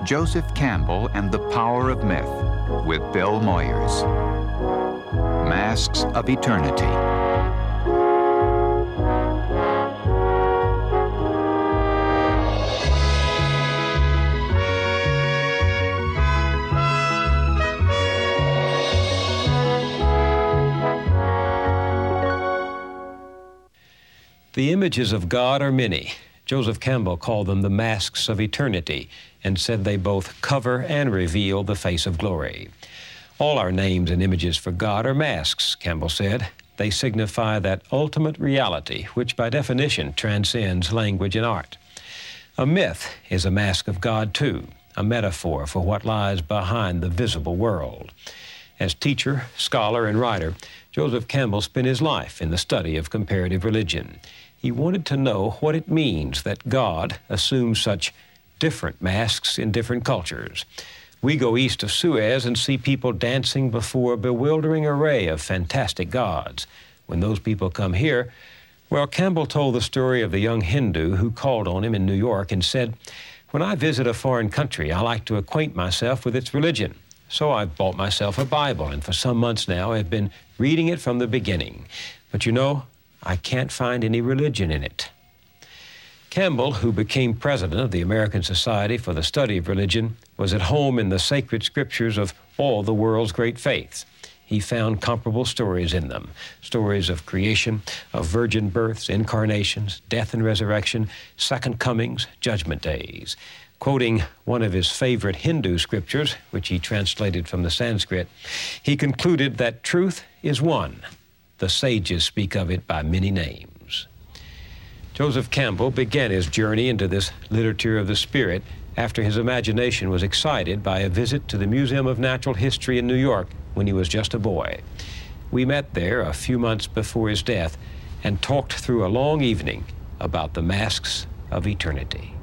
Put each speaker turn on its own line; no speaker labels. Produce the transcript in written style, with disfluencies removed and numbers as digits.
Joseph Campbell and the Power of Myth with Bill Moyers. Masks of Eternity.
The images of God are many. Joseph Campbell called them the masks of eternity and said they both cover and reveal the face of glory. All our names and images for God are masks, Campbell said. They signify that ultimate reality, which by definition transcends language and art. A myth is a mask of God too, a metaphor for what lies behind the visible world. As teacher, scholar, and writer, Joseph Campbell spent his life in the study of comparative religion. He wanted to know what it means that God assumes such different masks in different cultures. We go east of Suez and see people dancing before a bewildering array of fantastic gods. When those people come here, well, Campbell told the story of the young Hindu who called on him in New York and said, "When I visit a foreign country, I like to acquaint myself with its religion. So I've bought myself a Bible, and for some months now I've been reading it from the beginning. But you know, I can't find any religion in it." Campbell, who became president of the American Society for the Study of Religion, was at home in the sacred scriptures of all the world's great faiths. He found comparable stories in them, stories of creation, of virgin births, incarnations, death and resurrection, second comings, judgment days. Quoting one of his favorite Hindu scriptures, which he translated from the Sanskrit, he concluded that truth is one. The sages speak of it by many names. Joseph Campbell began his journey into this literature of the spirit after his imagination was excited by a visit to the Museum of Natural History in New York when he was just a boy. We met there a few months before his death and talked through a long evening about the masks of eternity.